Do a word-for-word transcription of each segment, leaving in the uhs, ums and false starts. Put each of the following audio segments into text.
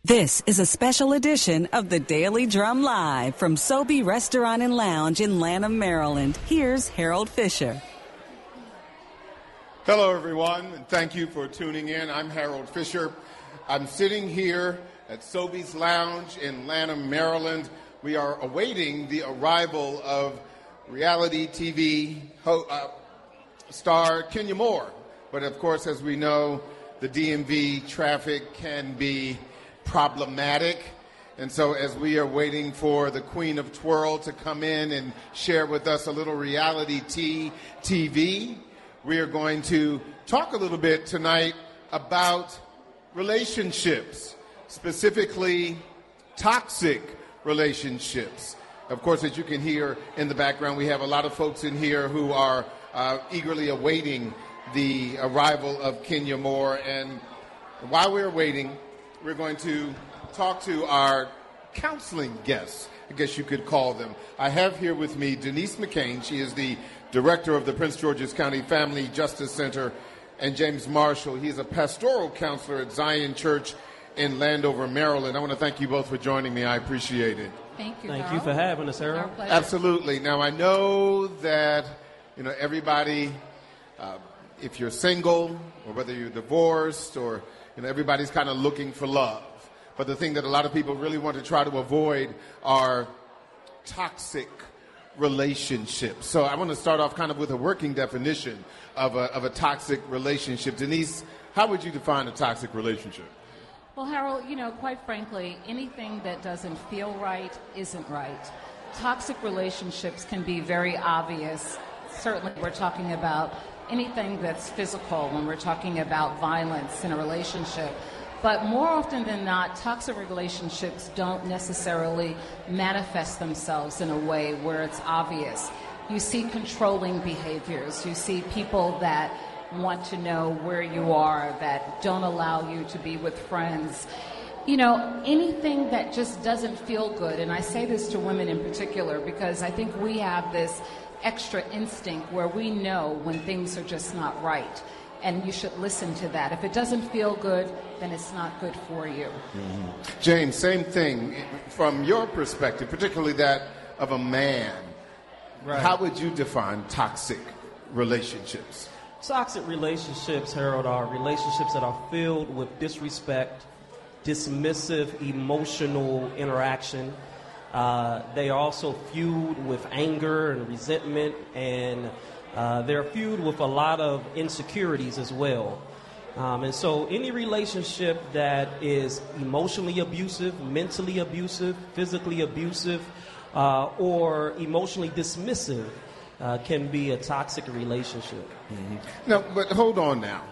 This is a special edition of the Daily Drum Live from Sobe Restaurant and Lounge in Lanham, Maryland. Here's Harold Fisher. Hello, everyone, and thank you for tuning in. I'm Harold Fisher. I'm sitting here at Sobe's Lounge in Lanham, Maryland. We are awaiting the arrival of reality T V ho- uh, star Kenya Moore. But, of course, as we know, the D M V traffic can be problematic. And so as we are waiting for the Queen of Twirl to come in and share with us a little reality T V, we are going to talk a little bit tonight about relationships, specifically toxic relationships. Of course, as you can hear in the background, we have a lot of folks in here who are uh, eagerly awaiting the arrival of Kenya Moore. And while we're waiting, we're going to talk to our counseling guests, I guess you could call them. I have here with me Denise McCain. She is the director of the Prince George's County Family Justice Center, and James Marshall. He's a pastoral counselor at Zion Church in Landover, Maryland. I want to thank you both for joining me. I appreciate it. Thank you, Thank Harold. you for having us, Harold. Absolutely. Now, I know that, you know, everybody, uh, if you're single or whether you're divorced or, you know, everybody's kind of looking for love. But the thing that a lot of people really want to try to avoid are toxic relationships. So I want to start off kind of with a working definition of a, of a toxic relationship. Denise, how would you define a toxic relationship? Well, Harold, you know, quite frankly, anything that doesn't feel right isn't right. Toxic relationships can be very obvious. Certainly, we're talking about anything that's physical when we're talking about violence in a relationship. But more often than not, toxic relationships don't necessarily manifest themselves in a way where it's obvious. You see controlling behaviors. You see people that want to know where you are, that don't allow you to be with friends. You know, anything that just doesn't feel good, and I say this to women in particular because I think we have this extra instinct where we know when things are just not right. And you should listen to that. If it doesn't feel good, then it's not good for you. Mm-hmm. James, same thing. From your perspective, particularly that of a man, right, how would you define toxic relationships? Toxic relationships, Harold, are relationships that are filled with disrespect, dismissive, emotional interaction. Uh, they are also fueled with anger and resentment, and uh, they're fueled with a lot of insecurities as well. Um, and so any relationship that is emotionally abusive, mentally abusive, physically abusive, uh, or emotionally dismissive uh, can be a toxic relationship. Mm-hmm. No, but hold on now.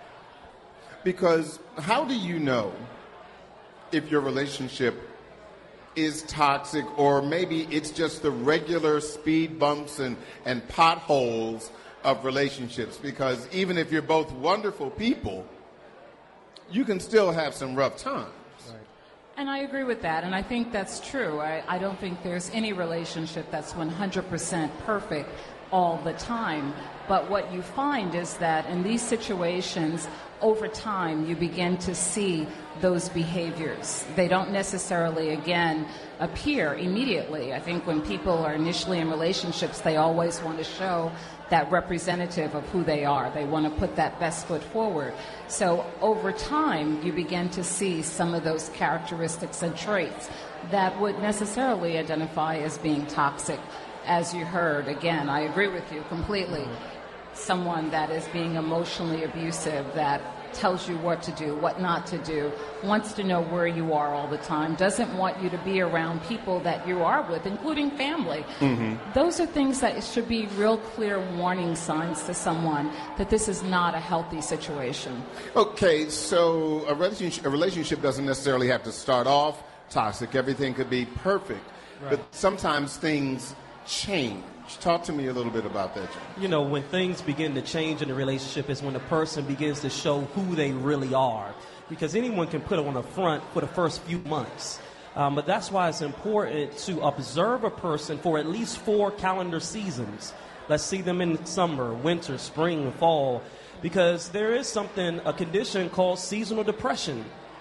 Because how do you know if your relationship is toxic, or maybe it's just the regular speed bumps and, and potholes of relationships? Because even if you're both wonderful people, you can still have some rough times. Right. And I agree with that, and I think that's true. I, I don't think there's any relationship that's one hundred percent perfect all the time. But what you find is that in these situations, over time, you begin to see those behaviors. They don't necessarily, again, appear immediately. I think when people are initially in relationships, they always want to show that representative of who they are. They want to put that best foot forward. So over time, you begin to see some of those characteristics and traits that would necessarily identify as being toxic. As you heard, again, I agree with you completely. Someone that is being emotionally abusive, that tells you what to do, what not to do, wants to know where you are all the time, doesn't want you to be around people that you are with, including family. Mm-hmm. Those are things that should be real clear warning signs to someone that this is not a healthy situation. Okay, so a relationship, a relationship doesn't necessarily have to start off toxic. Everything could be perfect. Right. But sometimes things change. Talk to me a little bit about that, John. You know, when things begin to change in a relationship is when a person begins to show who they really are. Because anyone can put on a front for the first few months. Um, but that's why it's important to observe a person for at least four calendar seasons. Let's see them in summer, winter, spring, fall. Because there is something, a condition called seasonal depression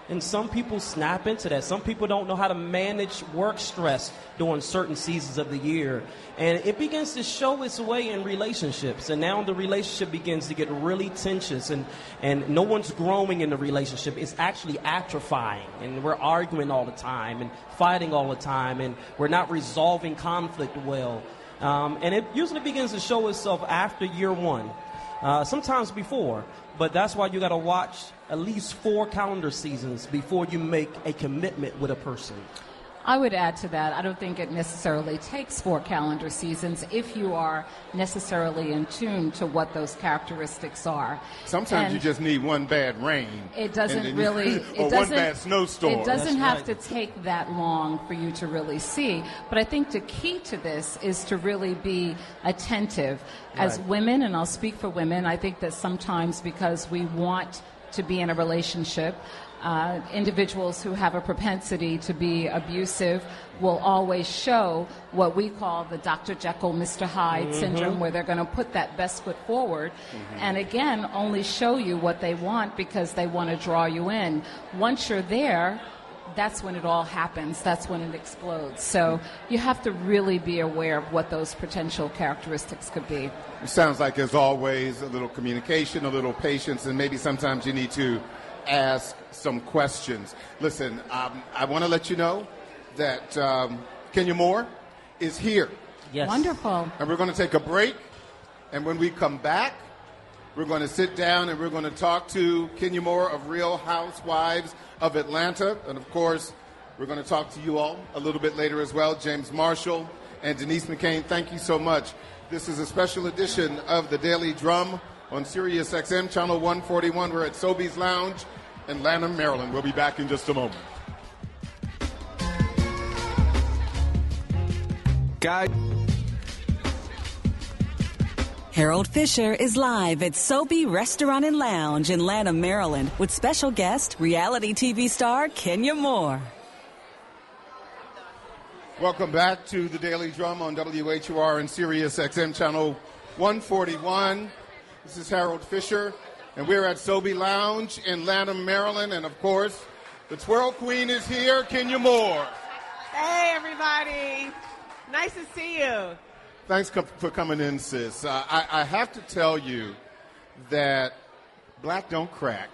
And some people snap into that. Some people don't know how to manage work stress during certain seasons of the year. And it begins to show its way in relationships. And now the relationship begins to get really tense, and, and no one's growing in the relationship. It's actually atrophying. And we're arguing all the time and fighting all the time. And we're not resolving conflict well. Um, and it usually begins to show itself after year one. Uh, sometimes before, but that's why you got to watch at least four calendar seasons before you make a commitment with a person. I would add to that, I don't think it necessarily takes four calendar seasons if you are necessarily in tune to what those characteristics are. Sometimes and you just need one bad rain. It doesn't and really... You, or it one bad snowstorm. It doesn't That's have right. to take that long for you to really see. But I think the key to this is to really be attentive. As Right. women, and I'll speak for women, I think that sometimes because we want to be in a relationship, Uh, individuals who have a propensity to be abusive will always show what we call the Doctor Jekyll, Mister Hyde Mm-hmm. syndrome, where they're going to put that best foot forward Mm-hmm. and, again, only show you what they want because they want to draw you in. Once you're there, that's when it all happens. That's when it explodes. So you have to really be aware of what those potential characteristics could be. It sounds like, as always, a little communication, a little patience, and maybe sometimes you need to ask some questions. Listen, um, I want to let you know that um, Kenya Moore is here. Yes. Wonderful. And we're going to take a break. And when we come back, we're going to sit down and we're going to talk to Kenya Moore of Real Housewives of Atlanta. And, of course, we're going to talk to you all a little bit later as well. James Marshall and Denise McCain, thank you so much. This is a special edition of The Daily Drum on Sirius X M, Channel one forty-one. We're at Sobeys Lounge in Lanham, Maryland. We'll be back in just a moment. Guy. Harold Fisher is live at Sobey Restaurant and Lounge in Lanham, Maryland, with special guest, reality T V star Kenya Moore. Welcome back to The Daily Drum on W H U R and Sirius X M Channel one forty-one. This is Harold Fisher, and we're at Sobey Lounge in Lanham, Maryland. And, of course, the Twirl Queen is here, Kenya Moore. Hey, everybody. Nice to see you. Thanks co- for coming in, sis. Uh, I, I have to tell you that black don't crack.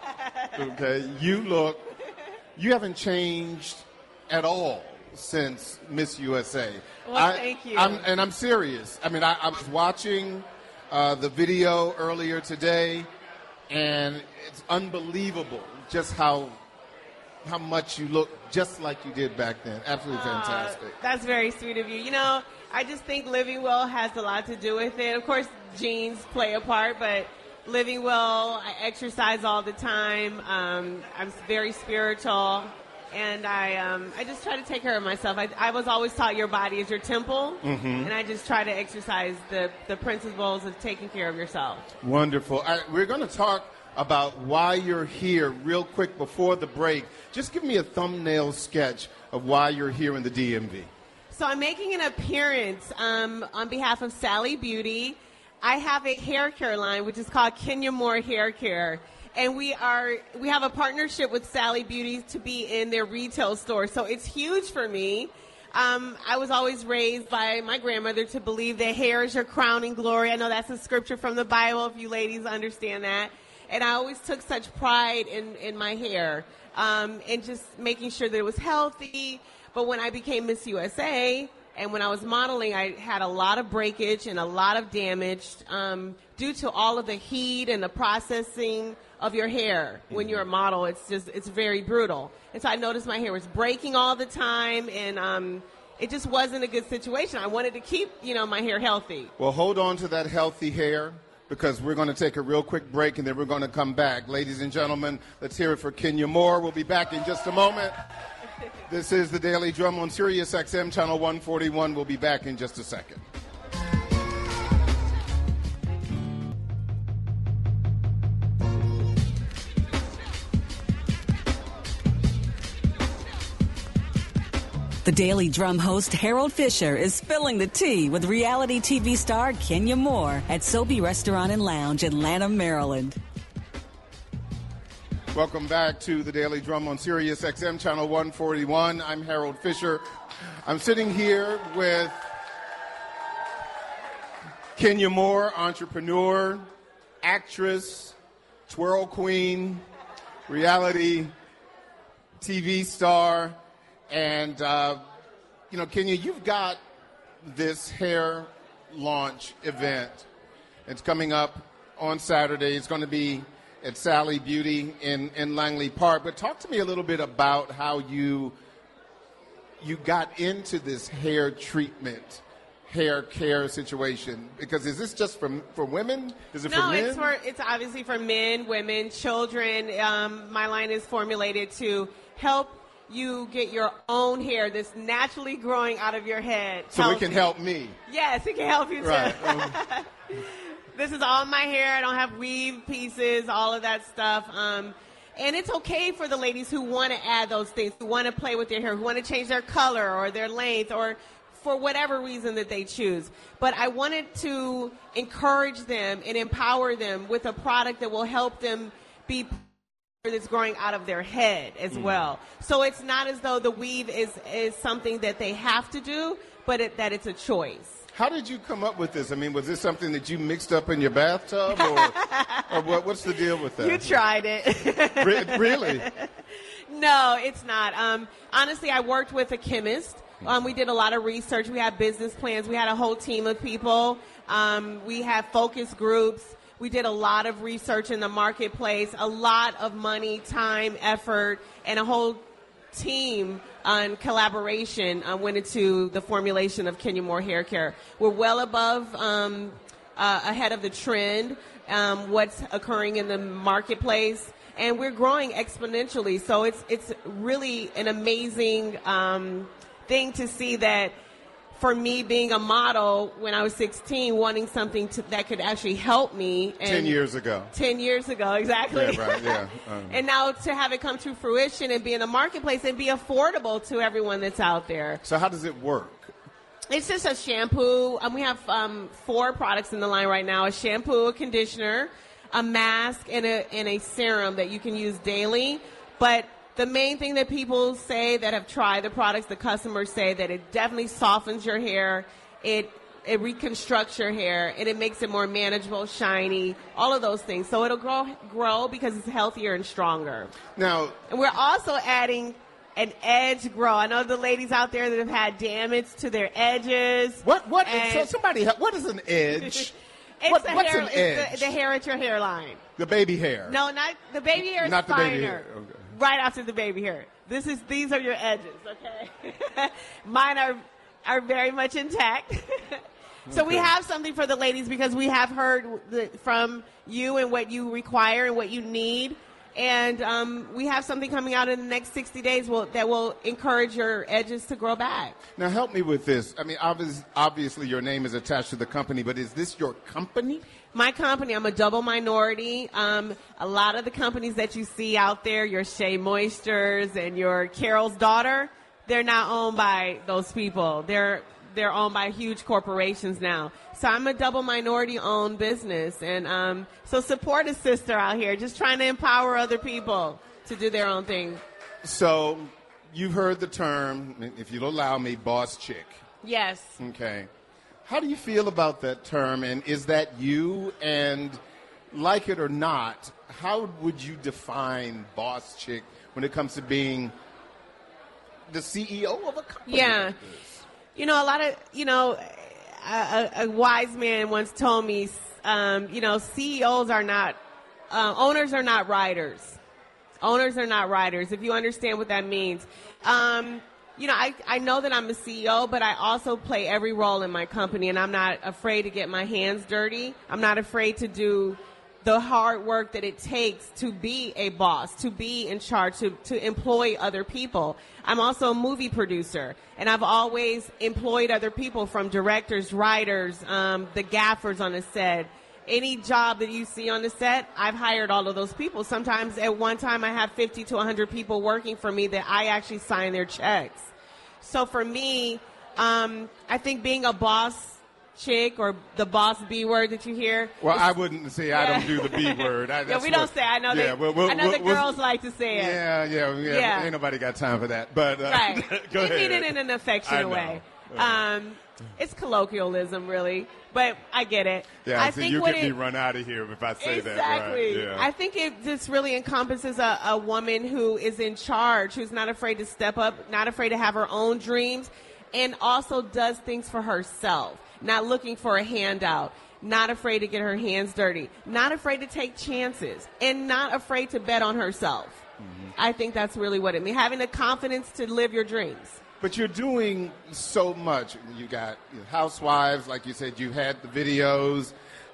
Okay? You look, you haven't changed at all since Miss U S A. Well, I, thank you. I'm, and I'm serious. I mean, I, I was watching uh, the video earlier today, and it's unbelievable just how how much you look just like you did back then. Absolutely fantastic. Uh, that's very sweet of you. You know, I just think living well has a lot to do with it. Of course, genes play a part, but living well, I exercise all the time. Um, I'm very spiritual. And I um, I just try to take care of myself. I, I was always taught your body is your temple, Mm-hmm. and I just try to exercise the, the principles of taking care of yourself. Wonderful. I, we're going to talk about why you're here real quick before the break. Just give me a thumbnail sketch of why you're here in the D M V. So I'm making an appearance um, on behalf of Sally Beauty. I have a hair care line, which is called Kenya Moore Hair Care. And we are we have a partnership with Sally Beauty to be in their retail store. So it's huge for me. Um, I was always raised by my grandmother to believe that hair is your crowning glory. I know that's a scripture from the Bible, if you ladies understand that. And I always took such pride in, in my hair um, and just making sure that it was healthy. But when I became Miss U S A and when I was modeling, I had a lot of breakage and a lot of damage um, due to all of the heat and the processing of your hair. When you're a model, it's just, it's very brutal. And so I noticed my hair was breaking all the time, and um, it just wasn't a good situation. I wanted to keep, you know, my hair healthy. Well, hold on to that healthy hair, because we're going to take a real quick break, and then we're going to come back. Ladies and gentlemen, let's hear it for Kenya Moore. We'll be back in just a moment. This is the Daily Drum on Sirius X M, Channel one forty-one. We'll be back in just a second. The Daily Drum host Harold Fisher is spilling the tea with reality T V star Kenya Moore at Sobey Restaurant and Lounge in Lanham, Maryland. Welcome back to the Daily Drum on Sirius X M Channel one forty-one. I'm Harold Fisher. I'm sitting here with Kenya Moore, entrepreneur, actress, twirl queen, reality T V star, and, uh, you know, Kenya, you've got this hair launch event. It's coming up on Saturday. It's going to be at Sally Beauty in, in Langley Park. But talk to me a little bit about how you you got into this hair treatment, hair care situation. Because is this just for for women? Is it no, for men? it's for it's obviously for men, women, children. Um, my line is formulated to help you get your own hair that's naturally growing out of your head. So healthy. it can help me. Yes, it can help you too. Right. Um, This is all my hair. I don't have weave pieces, all of that stuff. Um, and it's okay for the ladies who want to add those things, who want to play with their hair, who want to change their color or their length or for whatever reason that they choose. But I wanted to encourage them and empower them with a product that will help them be that's growing out of their head as mm. well. So it's not as though the weave is, is something that they have to do, but it, that it's a choice. How did you come up with this? I mean, was this something that you mixed up in your bathtub, or, or what, what's the deal with that? You tried it. Re- really? No, it's not. Um, honestly, I worked with a chemist. Um, we did a lot of research. We had business plans. We had a whole team of people. Um, we had focus groups. We did a lot of research in the marketplace, a lot of money, time, effort, and a whole team on collaboration uh, went into the formulation of Kenya Moore Hair Care. We're well above, um, uh, ahead of the trend, um, what's occurring in the marketplace, and we're growing exponentially. So it's it's really an amazing um, thing to see that. For me, being a model when I was sixteen, wanting something to, that could actually help me. And Ten years ago. Ten years ago, exactly. Yeah, right, yeah. Um. And now to have it come to fruition and be in the marketplace and be affordable to everyone that's out there. So how does it work? It's just a shampoo. Um, we have um, four products in the line right now: a shampoo, a conditioner, a mask, and a and a serum that you can use daily. But the main thing that people say that have tried the products, the customers say that it definitely softens your hair, it it reconstructs your hair, and it makes it more manageable, shiny, all of those things. So it'll grow grow because it's healthier and stronger. Now, and we're also adding an edge grow. I know the ladies out there that have had damage to their edges. What what? So somebody, what is an edge? It's what, the what's hair, an it's edge? The, the hair at your hairline. The baby hair. No, not the baby hair. Is not the finer. baby hair. Okay. Right after the baby hair. This is these are your edges, okay? Mine are are very much intact. So okay. We have something for the ladies because we have heard the, from you and what you require and what you need. And um, we have something coming out in the next sixty days will, that will encourage your edges to grow back. Now, help me with this. I mean, obviously, obviously your name is attached to the company, but is this your company? My company, I'm a double minority. Um, a lot of the companies that you see out there, your Shea Moistures and your Carol's Daughter, they're not owned by those people. They're they're owned by huge corporations now. So I'm a double minority-owned business. And um, so support a sister out here, just trying to empower other people to do their own thing. So you've heard the term, if you'll allow me, boss chick. Yes. Okay. How do you feel about that term, and is that you? And like it or not, how would you define boss chick when it comes to being the C E O of a company? Yeah. Like this? You know, a lot of, you know, a, a wise man once told me, um, you know, C E Os are not, uh, owners are not riders. Owners are not riders, if you understand what that means. Um, you know, I, I know that I'm a C E O, but I also play every role in my company, and I'm not afraid to get my hands dirty. I'm not afraid to do the hard work that it takes to be a boss, to be in charge, to, to employ other people. I'm also a movie producer, and I've always employed other people, from directors, writers, um, the gaffers on the set. Any job that you see on the set, I've hired all of those people. Sometimes at one time I have fifty to one hundred people working for me that I actually sign their checks. So for me, um, I think being a boss chick or the boss B word that you hear. Well, it's, I wouldn't say I yeah. don't do the B word. I, yeah, we what, don't say. I know yeah, that. Well, well, I know well, the well, girls like to say it. Yeah, yeah, yeah. Yeah. Ain't nobody got time for that. But uh, right. go they ahead. mean it in an affectionate way. Um, it's colloquialism, really, but I get it. Yeah, I so think you what get it, me run out of here if I say exactly. that. Right? Yeah. I think it just really encompasses a, a woman who is in charge, who's not afraid to step up, not afraid to have her own dreams, and also does things for herself, not looking for a handout, not afraid to get her hands dirty, not afraid to take chances, and not afraid to bet on herself. Mm-hmm. I think that's really what it means, having the confidence to live your dreams. But you're doing so much. You got Housewives, like you said, you had the videos,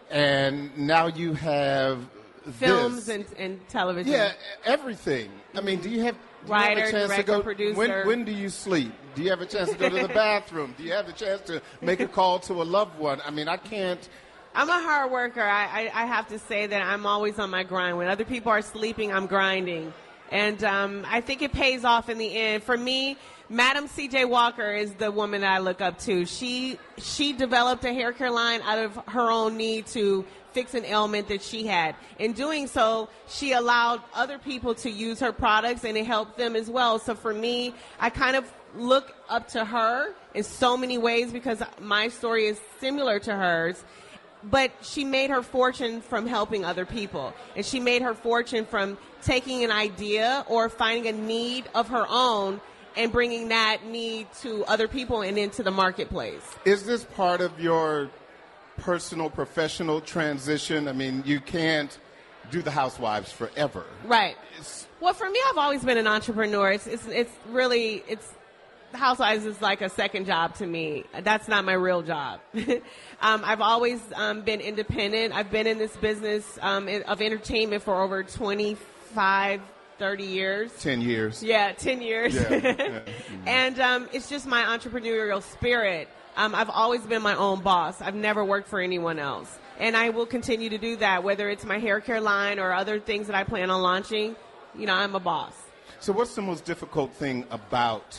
and now you have films this. and, and television. Yeah, everything. I mean, do you have, do writer, you have a chance director, to go? producer. When, when do you sleep? Do you have a chance to go to the bathroom? Do you have a chance to make a call to a loved one? I mean, I can't. I'm a hard worker. I, I, I have to say that I'm always on my grind. When other people are sleeping, I'm grinding. And um, I think it pays off in the end. For me, Madam C J Walker is the woman that I look up to. She she developed a hair care line out of her own need to fix an ailment that she had. In doing so, she allowed other people to use her products, and it helped them as well. So for me, I kind of look up to her in so many ways because my story is similar to hers. But she made her fortune from helping other people. And she made her fortune from taking an idea or finding a need of her own and bringing that need to other people and into the marketplace. Is this part of your personal, professional transition? I mean, you can't do the Housewives forever. Right. It's, well, for me, I've always been an entrepreneur. It's, it's, it's really, it's, Housewives is like a second job to me. That's not my real job. um, I've always um, been independent. I've been in this business um, of entertainment for over twenty-five, thirty years. ten years. Yeah, ten years. Yeah, yeah. Mm-hmm. And um, it's just my entrepreneurial spirit. Um, I've always been my own boss. I've never worked for anyone else. And I will continue to do that, whether it's my hair care line or other things that I plan on launching. You know, I'm a boss. So what's the most difficult thing about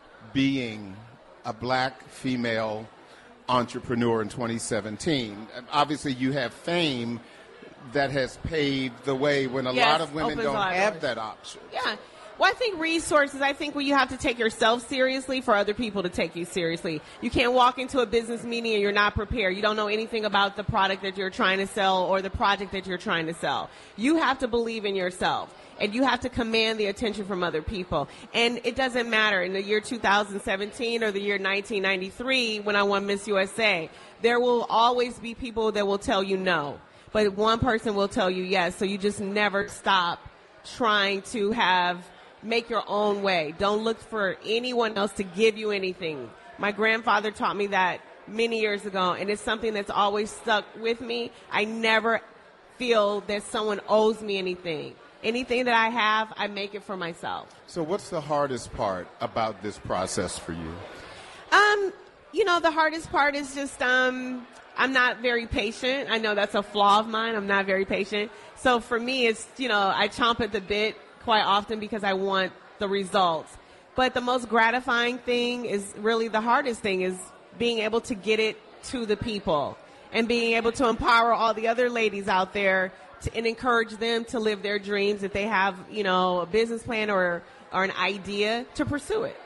being a black female entrepreneur in twenty seventeen? Obviously, you have fame that has paved the way when a yes, lot of women don't have doors. that option. Yeah. Well, I think resources, I think when you have to take yourself seriously for other people to take you seriously. You can't walk into a business meeting and you're not prepared. You don't know anything about the product that you're trying to sell or the project that you're trying to sell. You have to believe in yourself. And you have to command the attention from other people. And it doesn't matter in the year two thousand seventeen or the year nineteen ninety-three when I won Miss U S A. There will always be people that will tell you no. But one person will tell you yes. So you just never stop trying to have, make your own way. Don't look for anyone else to give you anything. My grandfather taught me that many years ago, and it's something that's always stuck with me. I never feel that someone owes me anything. Anything that I have, I make it for myself. So what's the hardest part about this process for you? Um, you know, the hardest part is just um, I'm not very patient. I know that's a flaw of mine. I'm not very patient. So for me, it's, you know, I chomp at the bit quite often because I want the results. But the most gratifying thing is really the hardest thing is being able to get it to the people and being able to empower all the other ladies out there to, and encourage them to live their dreams if they have, you know, a business plan or, or an idea to pursue it.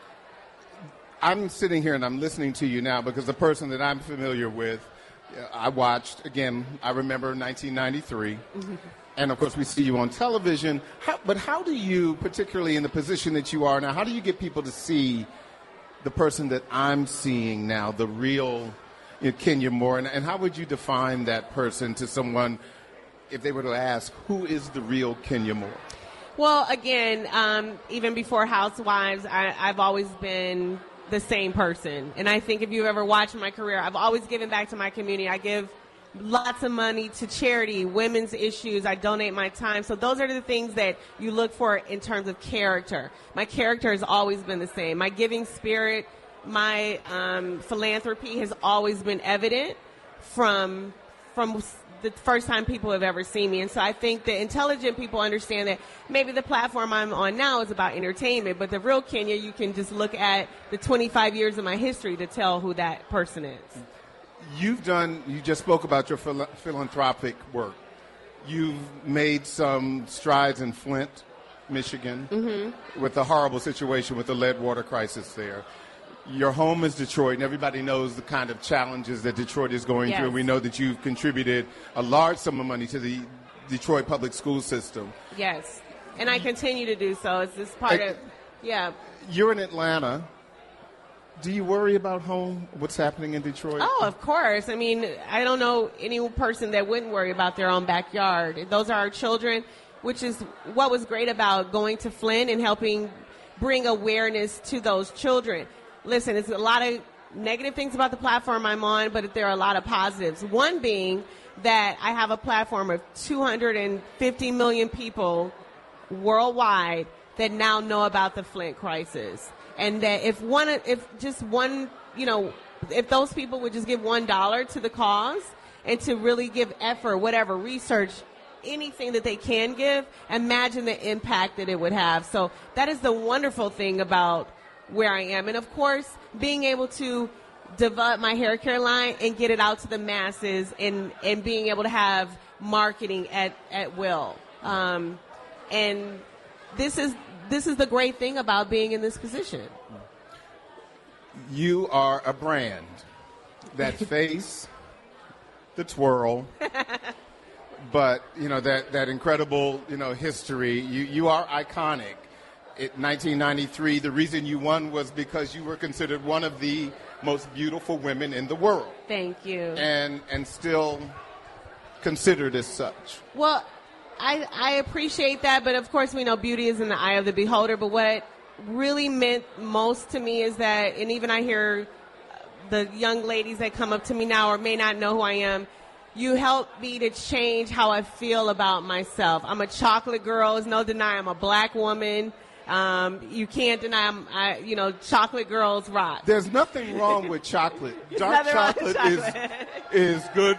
I'm sitting here and I'm listening to you now because the person that I'm familiar with, I watched, again, I remember nineteen ninety-three. Mm-hmm. And, of course, we see you on television. How, but how do you, particularly in the position that you are now, how do you get people to see the person that I'm seeing now, the real you know, Kenya Moore? And, and how would you define that person to someone if they were to ask, who is the real Kenya Moore? Well, again, um, even before Housewives, I, I've always been the same person. And I think if you've ever watched my career, I've always given back to my community. I give lots of money to charity, women's issues. I donate my time. So those are the things that you look for in terms of character. My character has always been the same. My giving spirit, my um, philanthropy has always been evident from from the first time people have ever seen me. And so I think that intelligent people understand that maybe the platform I'm on now is about entertainment, but the real Kenya, you can just look at the twenty-five years of my history to tell who that person is. You've done, you just spoke about your phil- philanthropic work. You've made some strides in Flint, Michigan, mm-hmm. with the horrible situation with the lead water crisis there. Your home is Detroit, and everybody knows the kind of challenges that Detroit is going yes. through. We know that you've contributed a large sum of money to the Detroit public school system. Yes, and I continue to do so. It's just part I, of, yeah. You're in Atlanta. Do you worry about home, what's happening in Detroit? Oh, of course. I mean, I don't know any person that wouldn't worry about their own backyard. Those are our children, which is what was great about going to Flint and helping bring awareness to those children. Listen, it's a lot of negative things about the platform I'm on, but there are a lot of positives. One being that I have a platform of two hundred fifty million people worldwide that now know about the Flint crisis. And that if one, if just one, you know, if those people would just give one dollar to the cause and to really give effort, whatever, research, anything that they can give, imagine the impact that it would have. So that is the wonderful thing about where I am. And of course, being able to develop my hair care line and get it out to the masses and, and being able to have marketing at, at will. Um, and this is, this is the great thing about being in this position. You are a brand. That face, the twirl, but, you know, that, that incredible, you know, history. You, you are iconic. In nineteen ninety-three, the reason you won was because you were considered one of the most beautiful women in the world. Thank you. And and still considered as such. Well, I, I appreciate that, but of course we know beauty is in the eye of the beholder. But what it really meant most to me is that, and even I hear the young ladies that come up to me now or may not know who I am, you helped me to change how I feel about myself. I'm a chocolate girl. There's no denying I'm a black woman. Um, you can't deny, I'm, I, you know, chocolate girls rock. There's nothing wrong with chocolate. Dark chocolate, chocolate. is is good.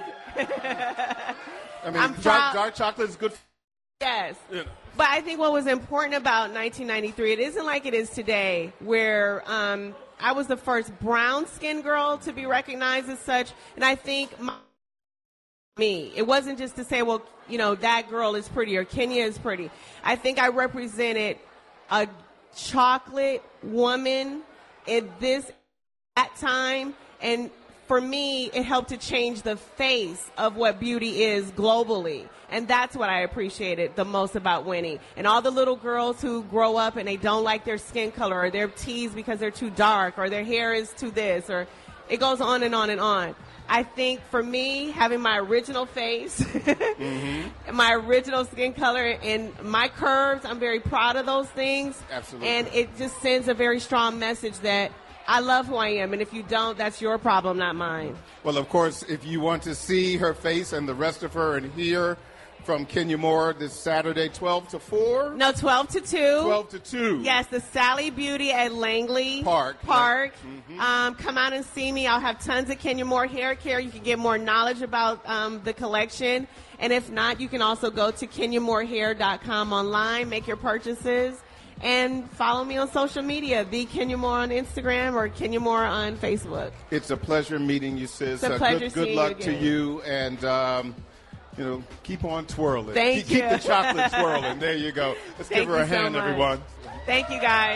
I mean, I'm dark, proud. dark chocolate is good. Yes. You know. But I think what was important about nineteen ninety-three, it isn't like it is today, where um, I was the first brown-skinned girl to be recognized as such. And I think my, me, it wasn't just to say, well, you know, that girl is pretty or Kenya is pretty. I think I represented a chocolate woman at this at time, and for me, it helped to change the face of what beauty is globally. And that's what I appreciated the most about winning. And all the little girls who grow up and they don't like their skin color, or they're teased because they're too dark, or their hair is too this, or it goes on and on and on. I think for me, having my original face, mm-hmm. my original skin color, and my curves, I'm very proud of those things. Absolutely. And it just sends a very strong message that I love who I am, and if you don't, that's your problem, not mine. Well, of course, if you want to see her face and the rest of her and hear from Kenya Moore this Saturday, twelve to four? No, twelve to two. twelve to two. Yes, the Sally Beauty at Langley Park. Park. Mm-hmm. Um, come out and see me. I'll have tons of Kenya Moore hair care. You can get more knowledge about um, the collection. And if not, you can also go to kenya moore hair dot com online, make your purchases, and follow me on social media, the Kenya Moore on Instagram or Kenya Moore on Facebook. It's a pleasure meeting you, sis. It's a pleasure good, good seeing luck you to again. you, and um, you know, keep on twirling. Thank keep, you. Keep the chocolate twirling. There you go. Let's Thank give her a you so hand, much. everyone. Thank you, guys.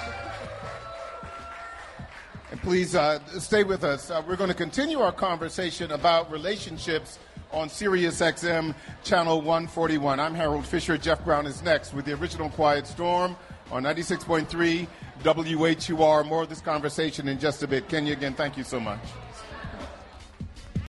And please uh, stay with us. Uh, we're going to continue our conversation about relationships on Sirius X M Channel one forty-one. I'm Harold Fisher. Jeff Brown is next with the original Quiet Storm on ninety-six point three W H U R. More of this conversation in just a bit. Kenya, again, thank you so much.